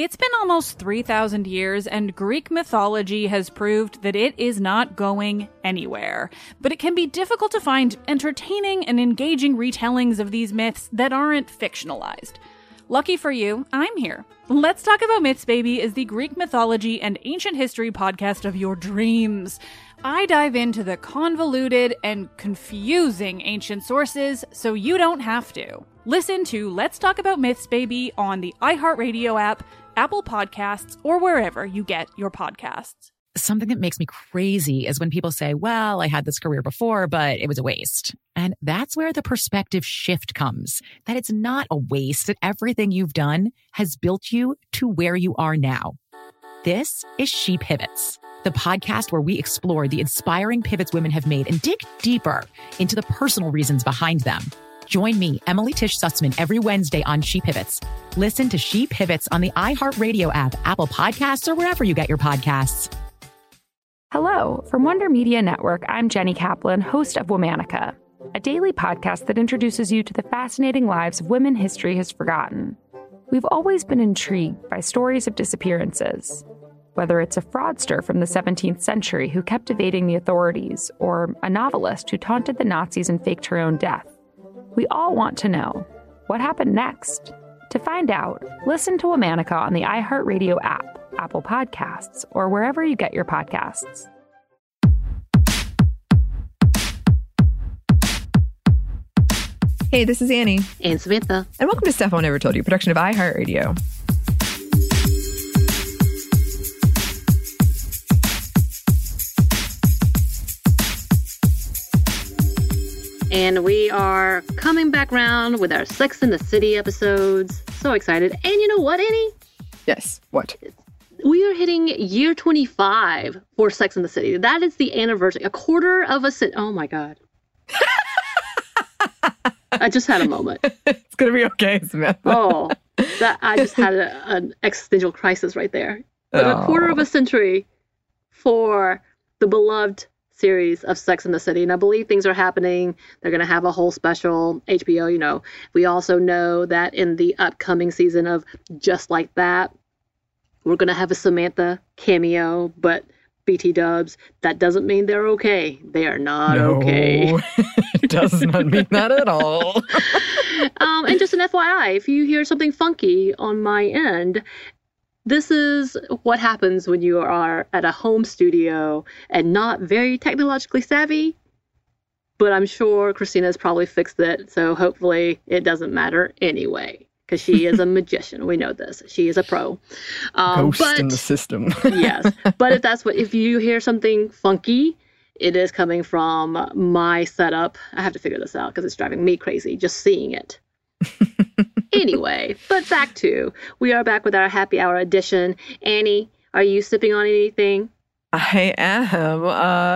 It's been almost 3,000 years, and Greek mythology has proved that it is not going anywhere. But it can be difficult to find entertaining and engaging retellings of these myths that aren't fictionalized. Lucky for you, I'm here. Let's Talk About Myths, Baby is the Greek mythology and ancient history podcast of your dreams. I dive into the convoluted and confusing ancient sources so you don't have to. Listen to Let's Talk About Myths, Baby on the iHeartRadio app, Apple Podcasts, or wherever you get your podcasts. Something that makes me crazy is when people say, well, I had this career before, but it was a waste. And that's where the perspective shift comes, that it's not a waste, that everything you've done has built you to where you are now. This is She Pivots, the podcast where we explore the inspiring pivots women have made and dig deeper into the personal reasons behind them. Join me, Emily Tish Sussman, every Wednesday on She Pivots. Listen to She Pivots on the iHeartRadio app, Apple Podcasts, or wherever you get your podcasts. Hello. From Wonder Media Network, I'm Jenny Kaplan, host of Womanica, a daily podcast that introduces you to the fascinating lives of women history has forgotten. We've always been intrigued by stories of disappearances, whether it's a fraudster from the 17th century who kept evading the authorities, or a novelist who taunted the Nazis and faked her own death. We all want to know, what happened next? To find out, listen to Womanica on the iHeartRadio app, Apple Podcasts, or wherever you get your podcasts. Hey, this is Annie. And Samantha. And welcome to Stuff I Never Told You, production of iHeartRadio. And we are coming back around with our Sex and the City episodes. So excited. And you know what, Annie? Yes, what? We are hitting year 25 for Sex and the City. That is the anniversary. A quarter of a century. Oh, my God. I just had a moment. It's going to be okay, Samantha. Oh, I just had an existential crisis right there. But a quarter of a century for the beloved series of Sex and the City. And I believe things are happening. They're going to have a whole special HBO, you know. We also know that in the upcoming season of Just Like That, we're going to have a Samantha cameo, but BT dubs, that doesn't mean they're okay. They are not okay. It does not mean that at all. And just an FYI, if you hear something funky on my end, this is what happens when you are at a home studio and not very technologically savvy. But I'm sure Christina's probably fixed it, so hopefully it doesn't matter anyway. Because she is a magician. We know this. She is a pro. Ghost in the system. Yes. But if you hear something funky, it is coming from my setup. I have to figure this out because it's driving me crazy just seeing it. Anyway, but we are back with our happy hour edition. Annie, are you sipping on anything? I am.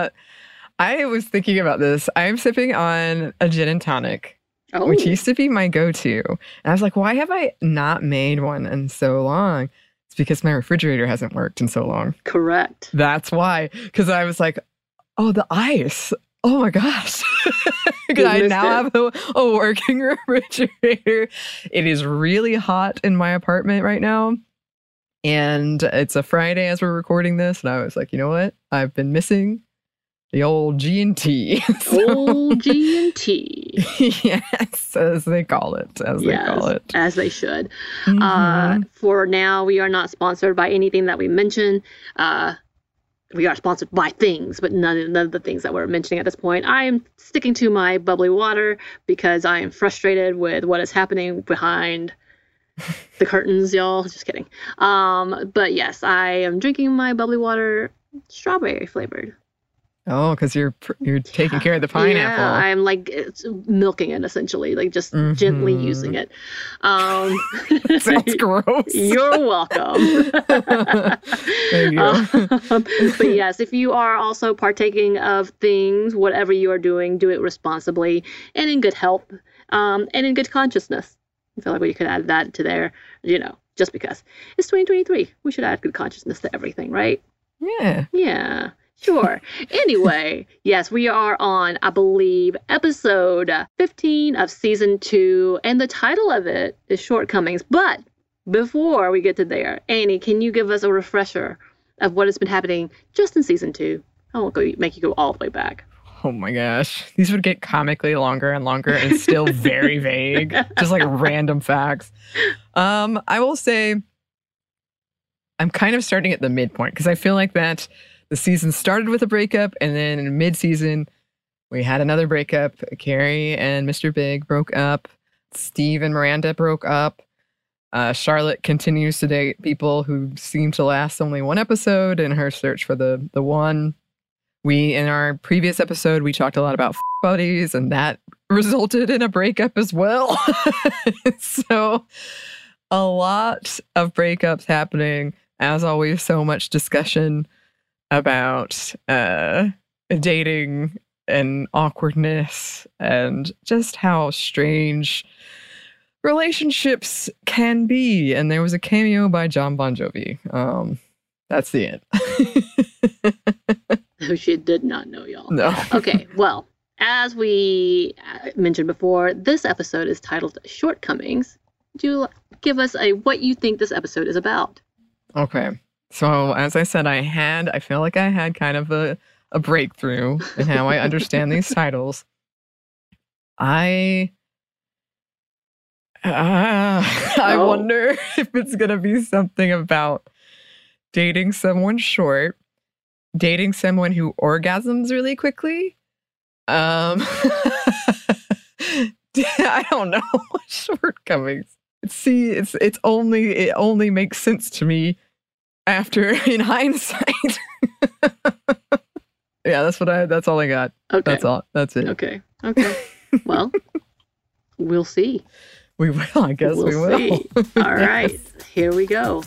I was thinking about this. I'm sipping on a gin and tonic, which used to be my go-to. And I was like, why have I not made one in so long? It's because my refrigerator hasn't worked in so long. Correct. That's why. Because I was like, oh, the ice. Oh my gosh. Because I now have a working refrigerator. It is really hot in my apartment right now. And it's a Friday as we're recording this. And I was like, you know what? I've been missing the old G&T. Old G&T. Yes, as they call it. As they should. Mm-hmm. For now, we are not sponsored by anything that we mention. We are sponsored by things, but none of the things that we're mentioning at this point. I am sticking to my bubbly water because I am frustrated with what is happening behind the curtains, y'all. Just kidding. But yes, I am drinking my bubbly water, strawberry flavored. Oh, because you're taking care of the pineapple. Yeah, I'm like milking it essentially, like just gently using it. Sounds gross. You're welcome. There you go. But yes, if you are also partaking of things, whatever you are doing, do it responsibly and in good health, and in good consciousness. I feel like we could add that to there, just because it's 2023. We should add good consciousness to everything, right? Yeah. Yeah. Sure. Anyway, yes, we are on, I believe, episode 15 of season 2, and the title of it is Shortcomings. But before we get to there, Annie, can you give us a refresher of what has been happening just in season 2? I won't make you go all the way back. Oh my gosh. These would get comically longer and longer and still very vague. Just like random facts. I will say I'm kind of starting at the midpoint because I feel like that the season started with a breakup, and then in mid-season we had another breakup. Carrie and Mr. Big broke up. Steve and Miranda broke up. Charlotte continues to date people who seem to last only one episode in her search for the one. In our previous episode, we talked a lot about buddies, and that resulted in a breakup as well. So a lot of breakups happening. As always, so much discussion about dating and awkwardness and just how strange relationships can be. And there was a cameo by Jon Bon Jovi. That's the end. She did not know, y'all. No. Okay, well, as we mentioned before, this episode is titled Shortcomings. Would you give us what you think this episode is about? Okay. So, as I said, I feel like I had kind of a breakthrough in how I understand these titles. I wonder if it's going to be something about dating someone short, dating someone who orgasms really quickly. I don't know. Shortcomings. See, it only makes sense to me after in hindsight. Yeah, that's all I got. Okay. That's it. Okay. Well, we'll see. We will, I guess we will. See. All right. Yes. Here we go.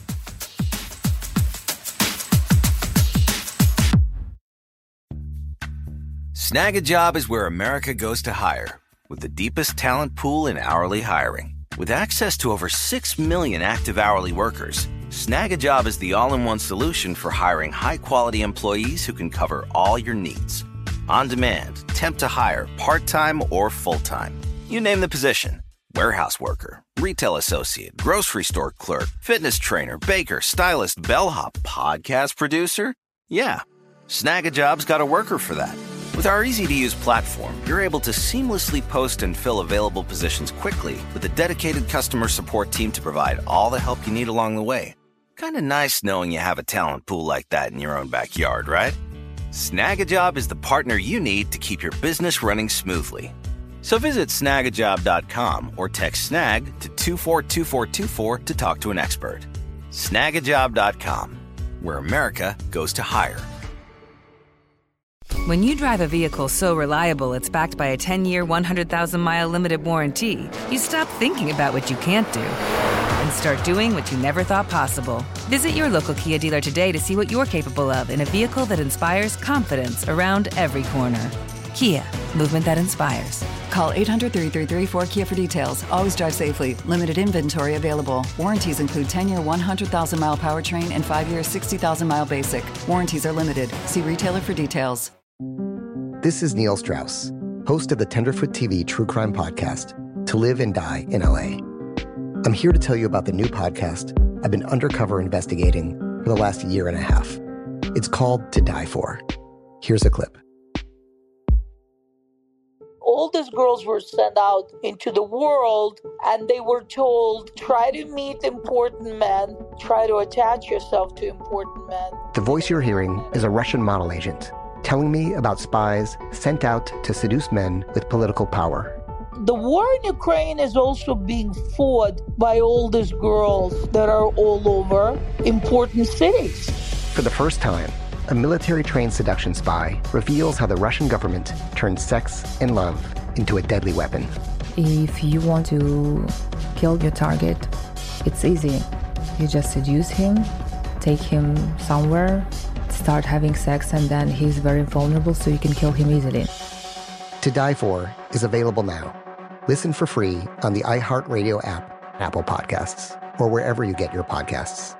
Snag a Job is where America goes to hire, with the deepest talent pool in hourly hiring. With access to over 6 million active hourly workers, Snag a Job is the all-in-one solution for hiring high-quality employees who can cover all your needs. On demand, temp to hire, part-time or full-time. You name the position. Warehouse worker, retail associate, grocery store clerk, fitness trainer, baker, stylist, bellhop, podcast producer. Yeah, Snag a Job's got a worker for that. With our easy-to-use platform, you're able to seamlessly post and fill available positions quickly with a dedicated customer support team to provide all the help you need along the way. Kind of nice knowing you have a talent pool like that in your own backyard, right? Snag a Job is the partner you need to keep your business running smoothly. So visit snagajob.com or text snag to 242424 to talk to an expert. Snagajob.com, where America goes to hire. When you drive a vehicle so reliable it's backed by a 10-year, 100,000-mile limited warranty, you stop thinking about what you can't do and start doing what you never thought possible. Visit your local Kia dealer today to see what you're capable of in a vehicle that inspires confidence around every corner. Kia, movement that inspires. Call 800-333-4KIA for details. Always drive safely. Limited inventory available. Warranties include 10-year, 100,000-mile powertrain and 5-year, 60,000-mile basic. Warranties are limited. See retailer for details. This is Neil Strauss, host of the Tenderfoot TV True Crime Podcast, To Live and Die in LA. I'm here to tell you about the new podcast I've been undercover investigating for the last year and a half. It's called To Die For. Here's a clip. All these girls were sent out into the world and they were told, try to meet important men, try to attach yourself to important men. The voice you're hearing is a Russian model agent telling me about spies sent out to seduce men with political power. The war in Ukraine is also being fought by all these girls that are all over important cities. For the first time, a military-trained seduction spy reveals how the Russian government turned sex and love into a deadly weapon. If you want to kill your target, it's easy. You just seduce him, take him somewhere, start having sex, and then he's very vulnerable, so you can kill him easily. To Die For is available now. Listen for free on the iHeartRadio app, Apple Podcasts, or wherever you get your podcasts.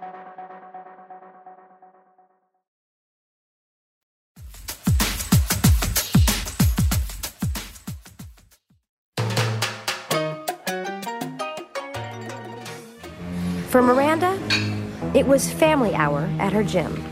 For Miranda, it was family hour at her gym.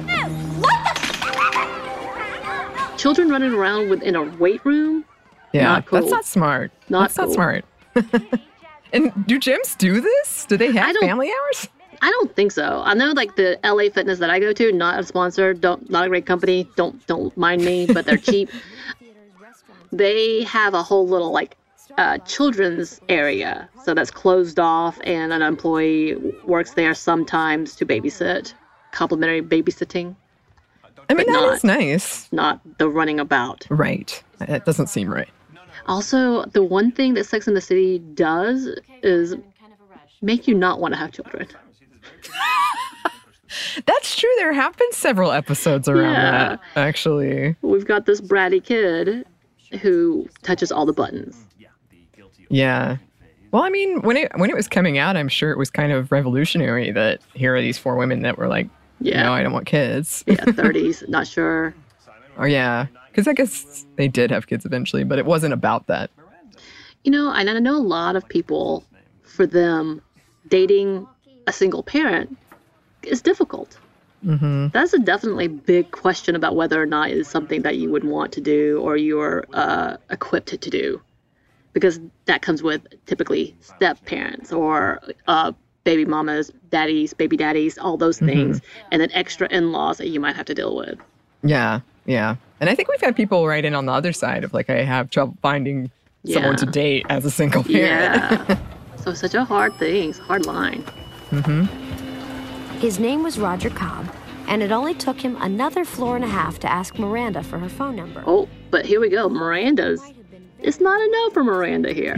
Children running around in a weight room? Yeah, not cool. That's not smart. Not smart. And do gyms do this? Do they have family hours? I don't think so. I know like the LA Fitness that I go to, not a sponsor, not a great company, don't mind me, but they're cheap. They have a whole little like children's area. So that's closed off, and an employee works there sometimes to babysit, complimentary babysitting. I mean, that is nice. Not the running about. Right. That doesn't seem right. Also, the one thing that Sex and the City does is make you not want to have children. That's true. There have been several episodes around that, actually. We've got this bratty kid who touches all the buttons. Yeah. Well, I mean, when it was coming out, I'm sure it was kind of revolutionary that here are these 4 women that were like, no, I don't want kids. Yeah, 30s, not sure. Oh, yeah. Because I guess they did have kids eventually, but it wasn't about that. You know, and I know a lot of people, for them, dating a single parent is difficult. Mm-hmm. That's a definitely big question about whether or not it's something that you would want to do or you're equipped to do. Because that comes with typically step parents or baby mamas, daddies, baby daddies, all those things. Mm-hmm. And then extra in-laws that you might have to deal with. Yeah, yeah. And I think we've had people write in on the other side of like, I have trouble finding someone to date as a single parent. Yeah. So it's such a hard thing. It's a hard line. Mm-hmm. His name was Roger Cobb, and it only took him another floor and a half to ask Miranda for her phone number. Oh, but here we go. Miranda's. It's not a no for Miranda here.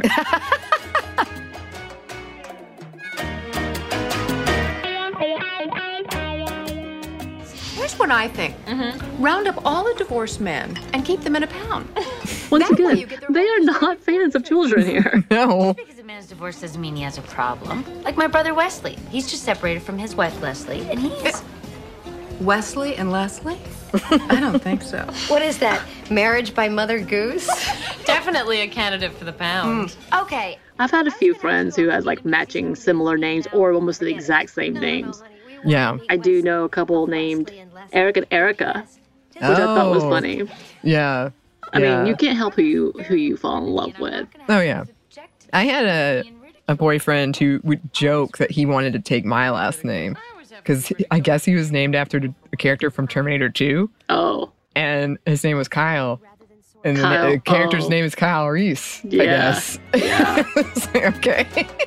Here's what I think. Mm-hmm. Round up all the divorced men and keep them in a pound. Once again, they are not fans of children here. No. Just because a man's divorced doesn't mean he has a problem. Like my brother Wesley. He's just separated from his wife Leslie, and he's... Wesley and Leslie? I don't think so. What is that? Marriage by Mother Goose? Definitely a candidate for the pound. Okay. I've had a few friends who had like matching similar names or almost the exact same names. Yeah. I do know a couple named Eric and Erica, which I thought was funny. Yeah. I mean, you can't help who you fall in love with. Oh, yeah. I had a boyfriend who would joke that he wanted to take my last name because I guess he was named after a character from Terminator 2. Oh. And his name was Kyle. And the character's name is Kyle Reese, I guess. Yeah. Okay.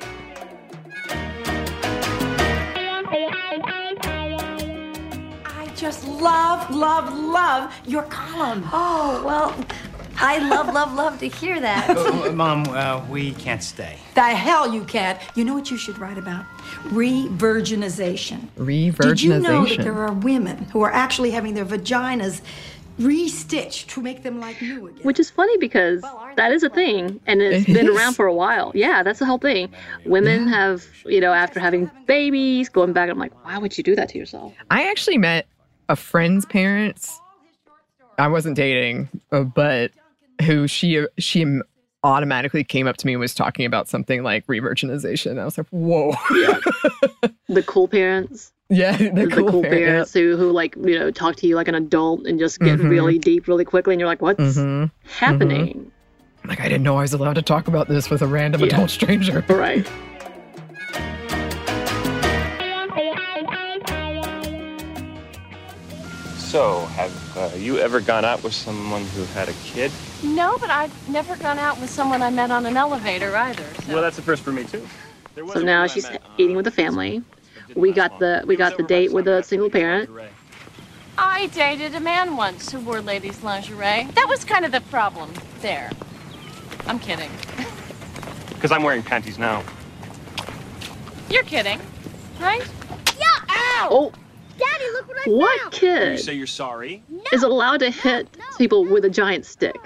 I just love your column. Oh, well, I love to hear that. Mom, we can't stay. The hell you can't. You know what you should write about? Re-virginization. Re-virginization. Did you know that there are women who are actually having their vaginas re-stitched to make them like new again? Which is funny because that is a thing, and it's been around for a while. Yeah, that's the whole thing. Women have, after having babies, going back, I'm like, why would you do that to yourself? I actually met a friend's parents. I wasn't dating, but who she automatically came up to me and was talking about something like re-virginization. I was like, whoa. Yeah. The cool parents. Yeah, the cool parents who like, talk to you like an adult and just get really deep really quickly. And you're like, what's happening? Like, I didn't know I was allowed to talk about this with a random adult stranger. Right. So, have you ever gone out with someone who had a kid? No, but I've never gone out with someone I met on an elevator either. So. Well, that's the first for me too. So now she's eating with the family. We got the date with a single parent. I dated a man once who wore ladies' lingerie. That was kind of the problem there. I'm kidding. Because I'm wearing panties now. You're kidding, right? Yeah! Ow! Oh. Daddy, look what I What found! kid You say you're sorry? is allowed to hit people with a giant stick?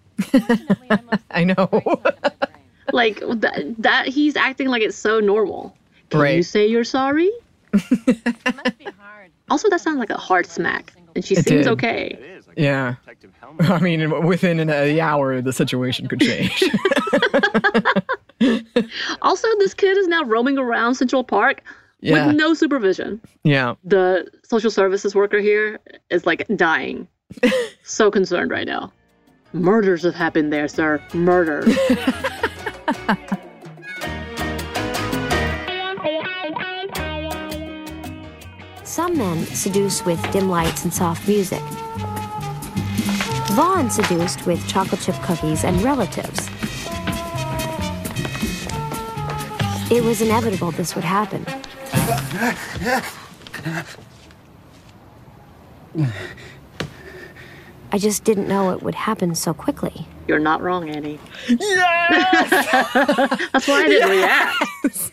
I know. Like, that he's acting like it's so normal. Can you say you're sorry? Also, that sounds like a hard smack. And she seems okay. Yeah. I mean, within an hour, the situation could change. Also, this kid is now roaming around Central Park with no supervision. Yeah. The social services worker here is like dying. So concerned right now. Murders have happened there, sir. Murders. Some men seduce with dim lights and soft music. Vaughn seduced with chocolate chip cookies and relatives. It was inevitable this would happen. I just didn't know it would happen so quickly. You're not wrong, Annie. Yes! That's why I didn't react.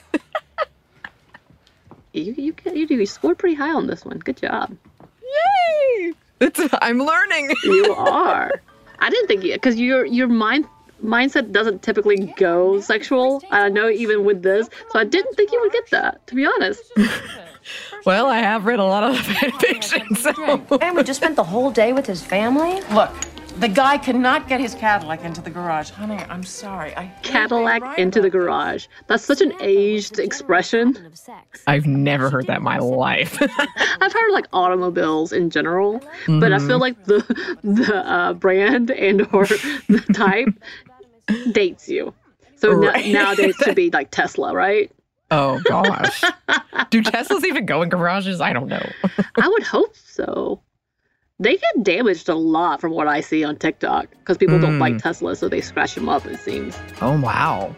You scored pretty high on this one. Good job. Yay! I'm learning. You are. I didn't think because your mindset doesn't typically go sexual. I know even with this, so I didn't think you would get that. To be honest. Well, I have read a lot of fan fiction, so. And we just spent the whole day with his family? Look, the guy could not get his Cadillac into the garage. Honey, I'm sorry. Cadillac into the garage. That's such an aged expression. I've never heard that in my life. I've heard like automobiles in general, but I feel like the brand and or the type dates you. So nowadays it should be like Tesla, right? Oh, gosh. Do Teslas even go in garages? I don't know. I would hope so. They get damaged a lot from what I see on TikTok because people don't like Teslas, so they scratch them up, it seems. Oh, wow.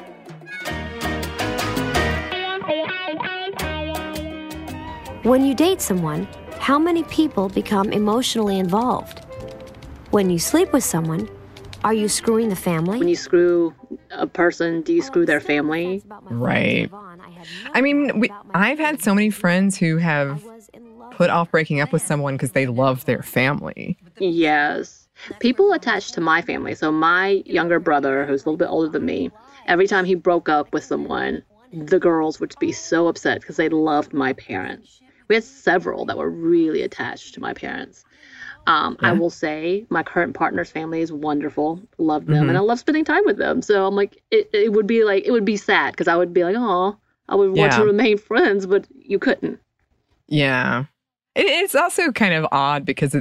When you date someone, how many people become emotionally involved? When you sleep with someone, are you screwing the family? When you screw a person, do you screw their family? Right. I mean, I've had so many friends who have put off breaking up with someone because they love their family. Yes. People attached to my family. So my younger brother, who's a little bit older than me, every time he broke up with someone, the girls would be so upset because they loved my parents. We had several that were really attached to my parents. I will say my current partner's family is wonderful. Love them. And I love spending time with them. So I'm like, it would be sad because I would be like, oh, I would want to remain friends, but you couldn't. Yeah. It's also kind of odd because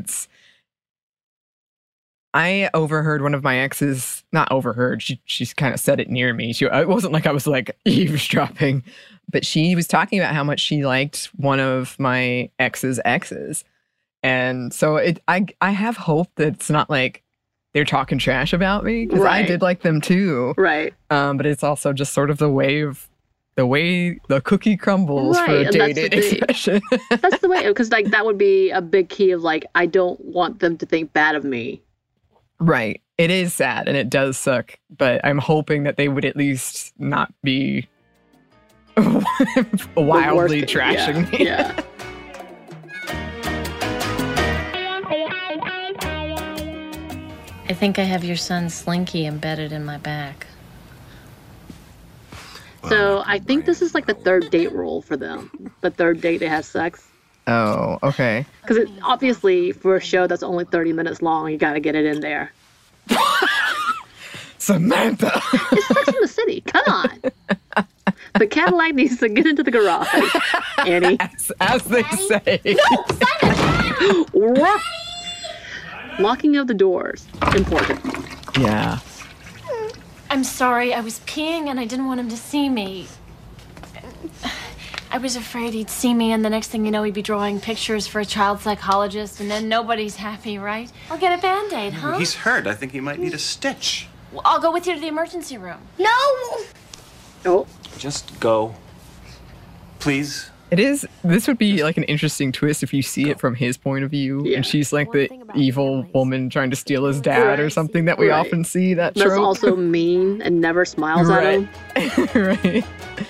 I overheard one of my exes, not overheard, she's kind of said it near me. It wasn't like I was like eavesdropping, but she was talking about how much she liked one of my ex's exes. And so I have hope that it's not like they're talking trash about me because I did like them too. Right. But it's also just sort of the way the cookie crumbles for a dated expression. That's the way, because like that would be a big key of like, I don't want them to think bad of me. Right. It is sad and it does suck, but I'm hoping that they would at least not be wildly trashing me. Yeah. I think I have your son's slinky embedded in my back. So I think this is like the third date rule for them. The third date they have sex. Oh, okay. Because obviously for a show that's only 30 minutes long, you got to get it in there. Samantha! It's Sex and the City. Come on. The Cadillac needs to get into the garage, Annie. As they say. No, Simon! Locking of the doors. Important. Yeah. I'm sorry. I was peeing and I didn't want him to see me. I was afraid he'd see me and the next thing you know, he'd be drawing pictures for a child psychologist and then nobody's happy, right? I'll get a Band-Aid, huh? He's hurt. I think he might need a stitch. Well, I'll go with you to the emergency room. No! Oh. Just go. Please. This would be like an interesting twist if you see it from his point of view. Yeah. And she's like the evil woman trying to steal his dad or something that we often see that trope. That's also mean and never smiles at him. Right.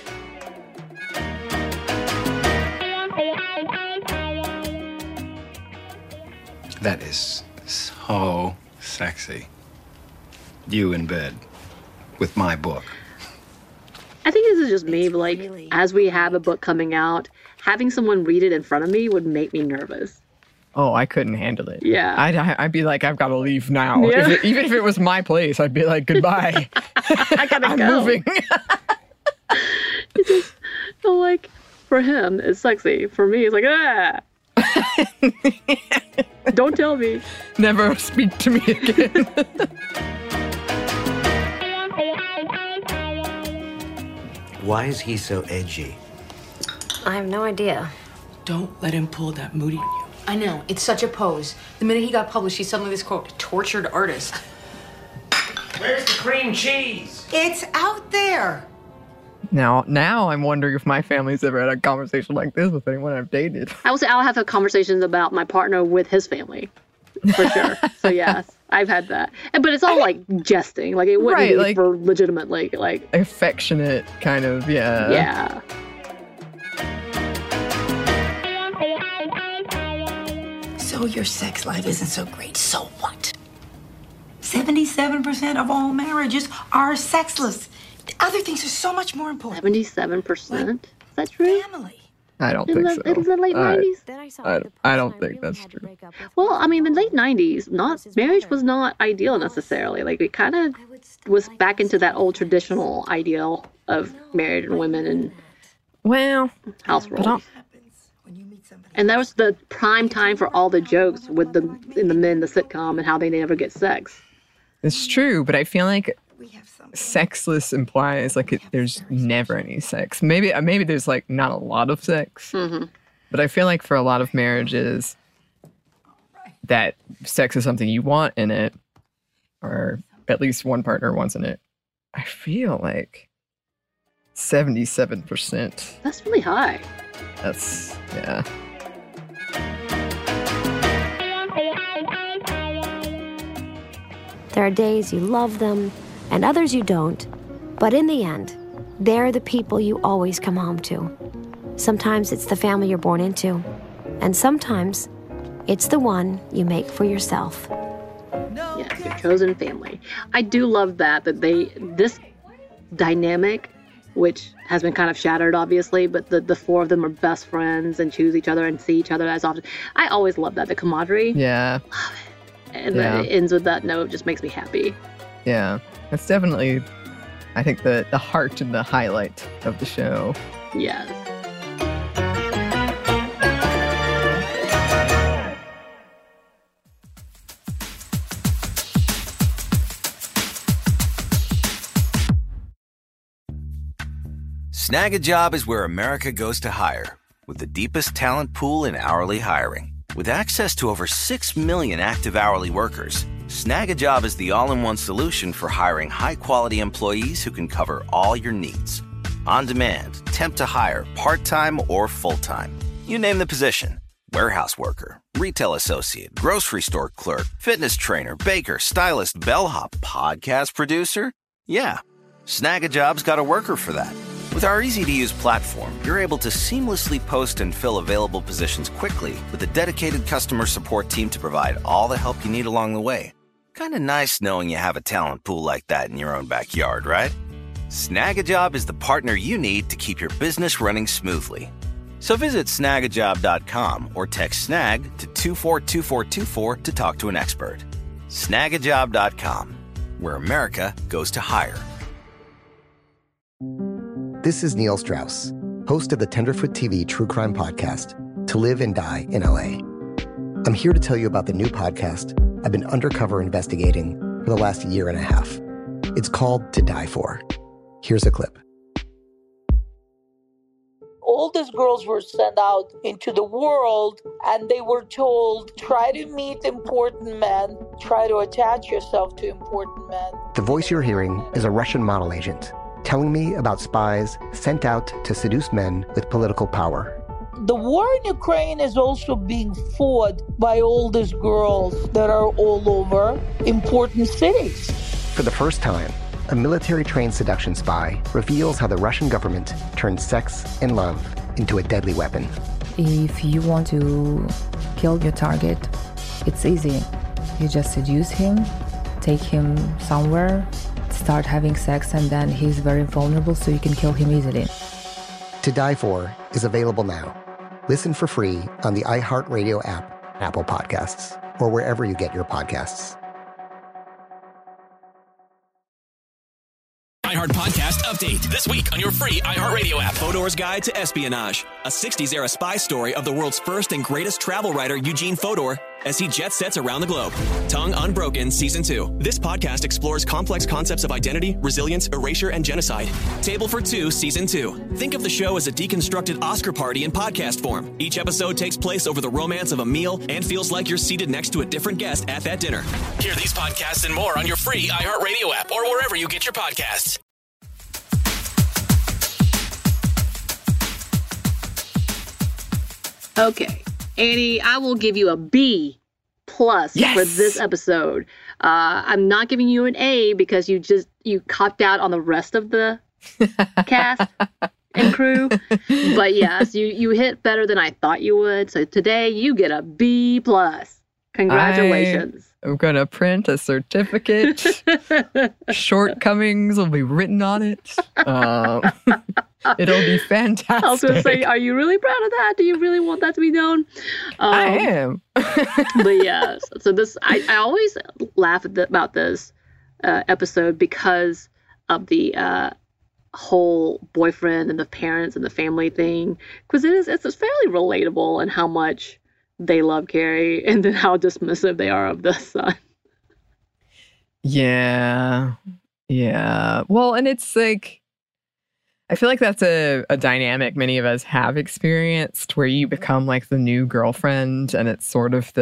That is so sexy. You in bed with my book. I think this is just me, but like, as we have a book coming out, having someone read it in front of me would make me nervous. Oh, I couldn't handle it. Yeah. I'd be like, I've got to leave now. Yeah. Even if it was my place, I'd be like, goodbye. I gotta I'm go. moving. It's just, so like, for him, it's sexy. For me, it's like, don't tell me. Never speak to me again. Why is he so edgy? I have no idea. Don't let him pull that Moody on you. I know, it's such a pose. The minute he got published, he's suddenly this, quote, tortured artist. Where's the cream cheese? It's out there. Now I'm wondering if my family's ever had a conversation like this with anyone I've dated. I will say I'll have conversations about my partner with his family, for sure. So yes, I've had that. But it's all like jesting. Like it wouldn't be like, for legitimately like affectionate kind of, yeah. Yeah. So your sex life isn't so great. So what? 77% of all marriages are sexless. Other things are so much more important. 77%? Is that true? Family. I don't think so. In the late 90s? I don't think that's true. Well, I mean, the late 90s, marriage was not ideal necessarily. Like, it kind of was back into that old traditional ideal of married and women and house roles. And that was the prime time for all the jokes with the Men, the sitcom, and how they never get sex. It's true, but I feel like sexless implies like there's never any sex. Maybe there's like not a lot of sex, but I feel like for a lot of marriages that sex is something you want in it, or at least one partner wants in it. I feel like 77%. That's really high. That's, yeah. There are days you love them and others you don't, but in the end, they're the people you always come home to. Sometimes it's the family you're born into, and sometimes it's the one you make for yourself. Yes, your chosen family. I do love that this dynamic, which has been kind of shattered, obviously, but the four of them are best friends and choose each other and see each other as often. I always love that, the camaraderie. Yeah. Love it. And that it ends with that note just makes me happy. Yeah. That's definitely, I think, the heart and the highlight of the show. Yes. Snag a Job is where America goes to hire, with the deepest talent pool in hourly hiring. With access to over 6 million active hourly workers, Snag a Job is the all-in-one solution for hiring high-quality employees who can cover all your needs. On demand, temp to hire, part-time or full-time. You name the position. Warehouse worker, retail associate, grocery store clerk, fitness trainer, baker, stylist, bellhop, podcast producer. Yeah, Snag a Job's got a worker for that. With our easy-to-use platform, you're able to seamlessly post and fill available positions quickly with a dedicated customer support team to provide all the help you need along the way. Kind of nice knowing you have a talent pool like that in your own backyard, right? Snag-a-Job is the partner you need to keep your business running smoothly. So visit snagajob.com or text snag to 242424 to talk to an expert. Snagajob.com, where America goes to hire. This is Neil Strauss, host of the Tenderfoot TV True Crime Podcast, To Live and Die in LA. I'm here to tell you about the new podcast I've been undercover investigating for the last year and a half. It's called To Die For. Here's a clip. All these girls were sent out into the world and they were told, try to meet important men, try to attach yourself to important men. The voice you're hearing is a Russian model agent telling me about spies sent out to seduce men with political power. The war in Ukraine is also being fought by all these girls that are all over important cities. For the first time, a military-trained seduction spy reveals how the Russian government turned sex and love into a deadly weapon. If you want to kill your target, it's easy. You just seduce him, take him somewhere, start having sex, and then he's very vulnerable, so you can kill him easily. To Die For is available now. Listen for free on the iHeartRadio app, Apple Podcasts, or wherever you get your podcasts. iHeart Podcast Update. This week on your free iHeartRadio app. Fodor's Guide to Espionage. A 60s-era spy story of the world's first and greatest travel writer, Eugene Fodor, as he jet sets around the globe. Tongue Unbroken Season 2. This podcast explores complex concepts of identity, resilience, erasure, and genocide. Table for Two Season 2. Think of the show as a deconstructed Oscar party in podcast form. Each episode takes place over the romance of a meal and feels like you're seated next to a different guest at that dinner. Hear these podcasts and more on your free iHeartRadio app or wherever you get your podcasts. Okay, Annie, I will give you a B+ for this episode. I'm not giving you an A because you copped out on the rest of the cast and crew. But yes, you hit better than I thought you would. So today you get a B+. Congratulations. I'm going to print a certificate. Shortcomings will be written on it. It'll be fantastic. I was going to say, are you really proud of that? Do you really want that to be known? I am. But yes. So this, I always laugh about this episode because of the whole boyfriend and the parents and the family thing. Because it's fairly relatable in how much they love Carrie and then how dismissive they are of the son. Yeah. Well, and it's like, I feel like that's a dynamic many of us have experienced where you become like the new girlfriend and it's sort of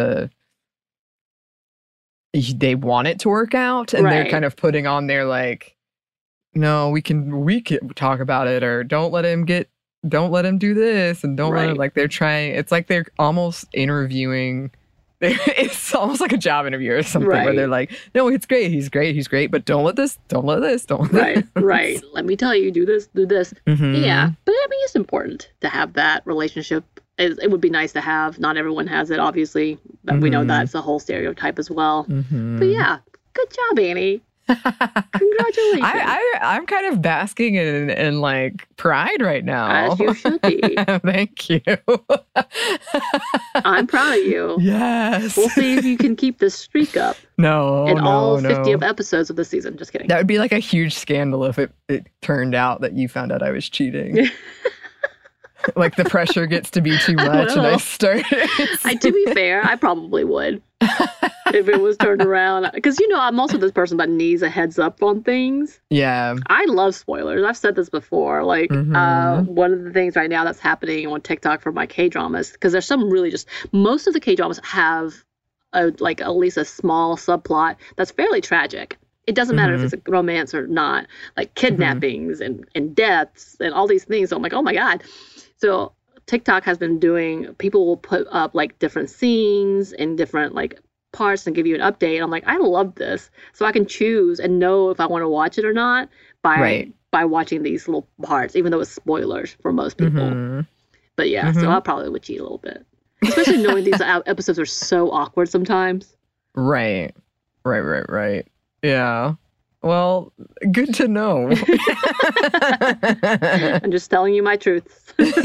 they want it to work out and they're kind of putting on their like, no, we can talk about it, or don't let him do this, and don't let him, like, they're trying, it's like they're almost interviewing, it's almost like a job interview or something where they're like, no, it's great, he's great, but don't let this. Right. Let me tell you, do this. Mm-hmm. Yeah, but I mean, it's important to have that relationship. It would be nice to have. Not everyone has it, obviously, but we know that's a whole stereotype as well. Mm-hmm. But yeah, good job, Annie. Congratulations. I'm kind of basking in like pride right now. As you should be. Thank you. I'm proud of you. Yes. We'll see if you can keep this streak up. All 50 of episodes of the season. Just kidding. That would be like a huge scandal if it turned out that you found out I was cheating. Like the pressure gets to be too much and I start. To be fair, I probably would. If it was turned around. Because, I'm also this person that needs a heads up on things. Yeah. I love spoilers. I've said this before. Like, one of the things right now that's happening on TikTok for my K-dramas, because there's some really most of the K-dramas have, at least a small subplot that's fairly tragic. It doesn't matter if it's a romance or not. Like kidnappings and deaths and all these things. So I'm like, oh my God. So TikTok has been people will put up like different scenes and different like parts and give you an update. I'm like, I love this. So I can choose and know if I want to watch it or not by watching these little parts, even though it's spoilers for most people. But yeah, so I probably would cheat a little bit. Especially knowing these episodes are so awkward sometimes. Right. Yeah. Well, good to know. I'm just telling you my truths.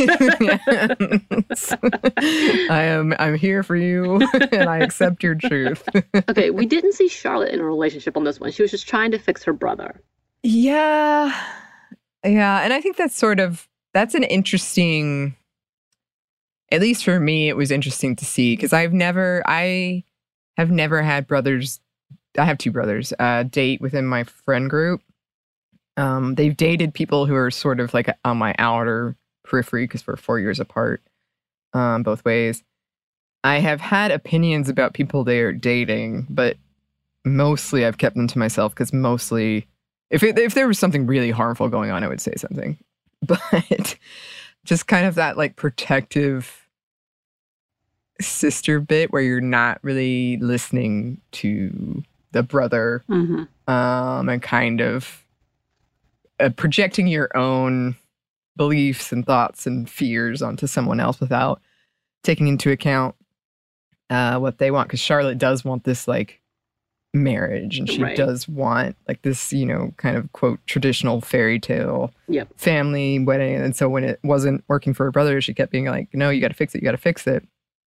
I'm here for you and I accept your truth. Okay, we didn't see Charlotte in a relationship on this one. She was just trying to fix her brother. Yeah. And I think that's an interesting, at least for me, it was interesting to see because I have never had brothers. I have two brothers date within my friend group. They've dated people who are sort of like on my outer periphery because we're 4 years apart both ways. I have had opinions about people they are dating, but mostly I've kept them to myself because mostly if there was something really harmful going on, I would say something. But just kind of that like protective sister bit where you're not really listening to the brother and kind of projecting your own beliefs and thoughts and fears onto someone else without taking into account what they want. Because Charlotte does want this like marriage and she does want like this, kind of quote traditional fairy tale family wedding. And so when it wasn't working for her brother, she kept being like, no, you got to fix it.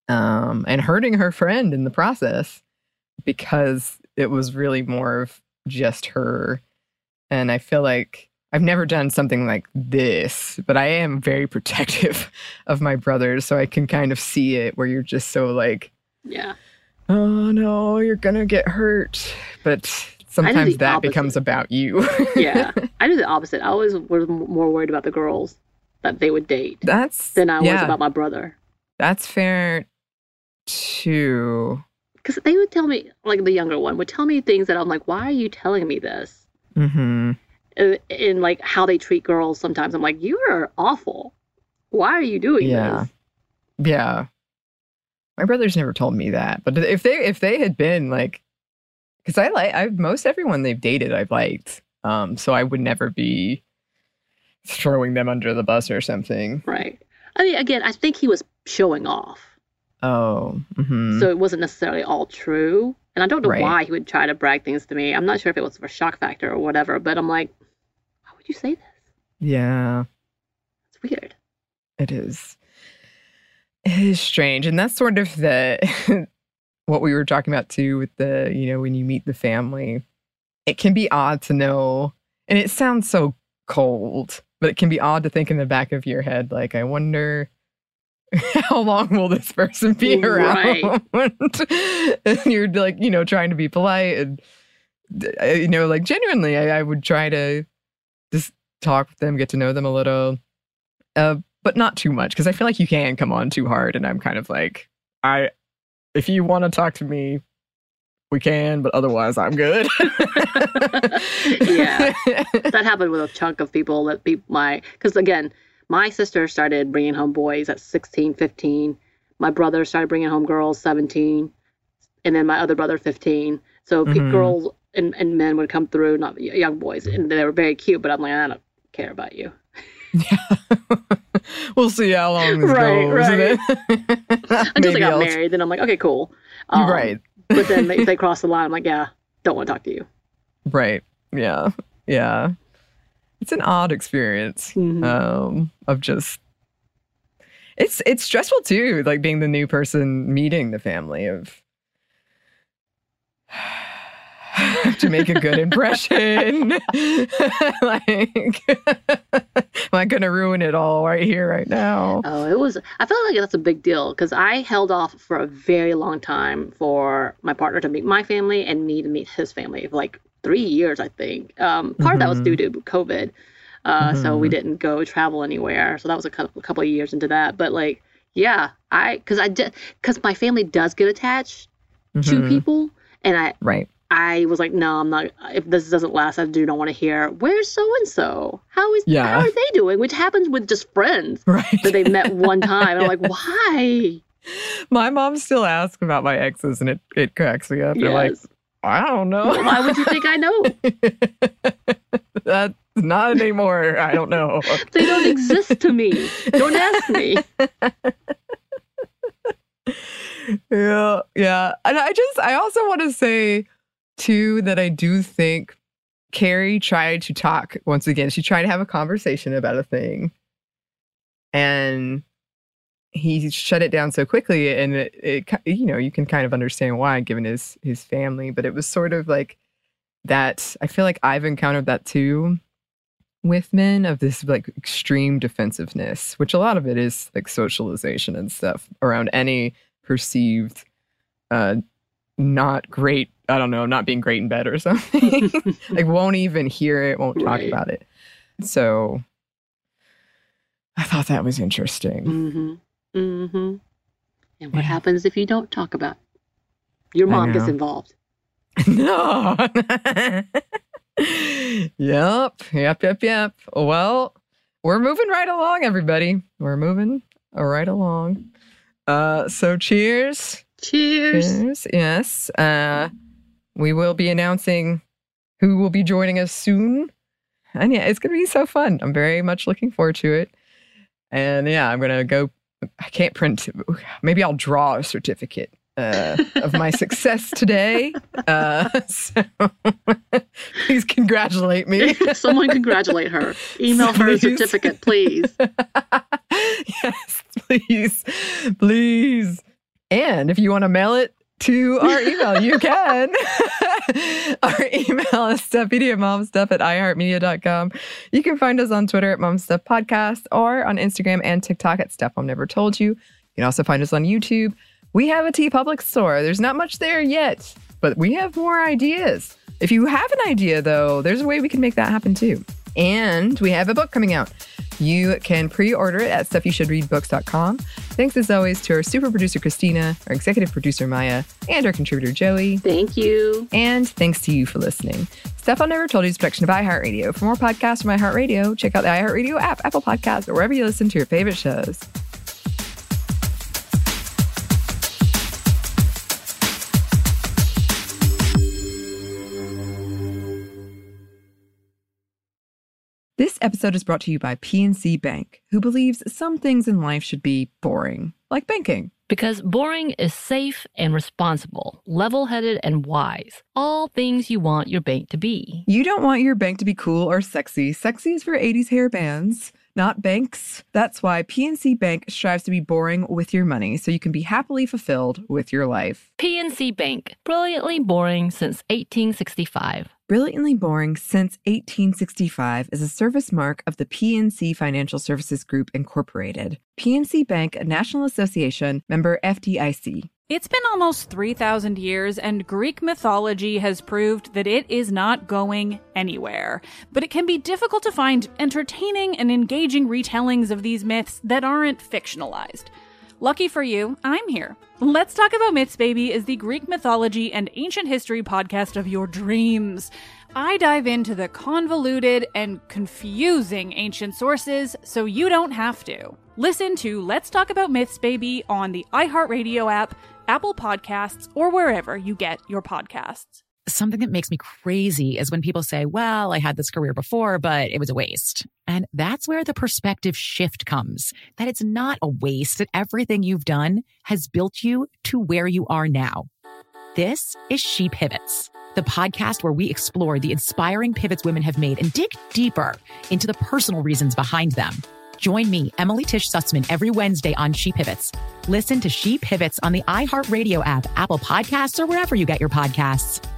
and hurting her friend in the process because it was really more of just her. And I feel like I've never done something like this, but I am very protective of my brothers. So I can kind of see it where you're just so like, yeah, oh no, you're going to get hurt. But sometimes that becomes about you. Yeah. I do the opposite. I always was more worried about the girls that they would date than I was about my brother. That's fair too. Because they would tell me, like the younger one would tell me things that I'm like, why are you telling me this? Mm-hmm. In like how they treat girls sometimes. I'm like, you are awful. Why are you doing this? Yeah. My brothers never told me that. But if they had been like, because I've most everyone they've dated I've liked. So I would never be throwing them under the bus or something. Right. I mean, again, I think he was showing off. Oh. Mm-hmm. So it wasn't necessarily all true. And I don't know why he would try to brag things to me. I'm not sure if it was for shock factor or whatever, but I'm like, why would you say this? Yeah. It's weird. It is. It is strange. And that's sort of the what we were talking about too with the, when you meet the family. It can be odd to know, and it sounds so cold, but it can be odd to think in the back of your head, like, I wonder how long will this person be around? Right. And you're like, trying to be polite and, like genuinely, I would try to just talk with them, get to know them a little, but not too much. Cause I feel like you can come on too hard. And I'm kind of like, if you want to talk to me, we can, but otherwise I'm good. Yeah. That happened with a chunk of people that because again, my sister started bringing home boys at 16, 15. My brother started bringing home girls 17. And then my other brother 15. So girls and men would come through, not young boys. And they were very cute, but I'm like, I don't care about you. Yeah. We'll see how long this goes. Right. Until I got married, then I'm like, okay, cool. Right. But then they cross the line. I'm like, yeah, don't want to talk to you. Right. Yeah. Yeah. It's an odd experience of just, it's stressful too, like being the new person meeting the family of to make a good impression. Like, am I going to ruin it all right here, right now? Oh, I felt like that's a big deal because I held off for a very long time for my partner to meet my family and me to meet his family for like 3 years, I think. Part of that was due to COVID. So we didn't go travel anywhere. So that was a couple of years into that. But like, yeah, because my family does get attached to people. And I was like, no, I'm not. If this doesn't last, I do not want to hear, where's so-and-so? How are they doing? Which happens with just friends that they met one time. And I'm like, why? My mom still asks about my exes and it cracks me up. Yes. You're like, I don't know. Why would you think I know? That's not anymore. I don't know. They don't exist to me. Don't ask me. Yeah. And I also want to say, too, that I do think Carrie tried to talk, once again, she tried to have a conversation about a thing. And he shut it down so quickly. And it you can kind of understand why, given his family. But it was sort of like that. I feel like I've encountered that, too, with men, of this like extreme defensiveness, which a lot of it is like socialization and stuff around any perceived not great, I don't know, not being great in bed or something. Like won't even hear it, won't talk about it. So I thought that was interesting. And what happens if you don't talk about it? Your mom gets involved. No. Yep. Well, we're moving right along, everybody. We're moving right along. So cheers. Cheers. Yes. We will be announcing who will be joining us soon. And yeah, it's going to be so fun. I'm very much looking forward to it. And yeah, I'm going to go. I can't print. Maybe I'll draw a certificate of my success today. So please congratulate me. Someone congratulate her. Email her a certificate, please. Yes, please. Please. And if you want to mail it to our email, you can. Our email is stuffmediamomstuff@iheartmedia.com. You can find us on Twitter at momstuffpodcast or on Instagram and TikTok at Stuff Mom Never Told You. You can also find us on YouTube. We have a TeePublic store. There's not much there yet, but we have more ideas. If you have an idea, though, there's a way we can make that happen, too. And we have a book coming out. You can pre-order it at stuffyoushouldreadbooks.com. Thanks, as always, to our super producer, Christina, our executive producer, Maya, and our contributor, Joey. Thank you. And thanks to you for listening. Stuff I Never Told You is a production of iHeartRadio. For more podcasts from iHeartRadio, check out the iHeartRadio app, Apple Podcasts, or wherever you listen to your favorite shows. This episode is brought to you by PNC Bank, who believes some things in life should be boring, like banking. Because boring is safe and responsible, level-headed and wise. All things you want your bank to be. You don't want your bank to be cool or sexy. Sexy is for 80s hair bands, not banks. That's why PNC Bank strives to be boring with your money so you can be happily fulfilled with your life. PNC Bank, brilliantly boring since 1865. Brilliantly Boring Since 1865 is a service mark of the PNC Financial Services Group, Incorporated. PNC Bank, a National Association, member FDIC. It's been almost 3,000 years, and Greek mythology has proved that it is not going anywhere. But it can be difficult to find entertaining and engaging retellings of these myths that aren't fictionalized. Lucky for you, I'm here. Let's Talk About Myths, Baby is the Greek mythology and ancient history podcast of your dreams. I dive into the convoluted and confusing ancient sources so you don't have to. Listen to Let's Talk About Myths, Baby on the iHeartRadio app, Apple Podcasts, or wherever you get your podcasts. Something that makes me crazy is when people say, well, I had this career before, but it was a waste. And that's where the perspective shift comes, that it's not a waste, that everything you've done has built you to where you are now. This is She Pivots, the podcast where we explore the inspiring pivots women have made and dig deeper into the personal reasons behind them. Join me, Emily Tish Sussman, every Wednesday on She Pivots. Listen to She Pivots on the iHeartRadio app, Apple Podcasts, or wherever you get your podcasts.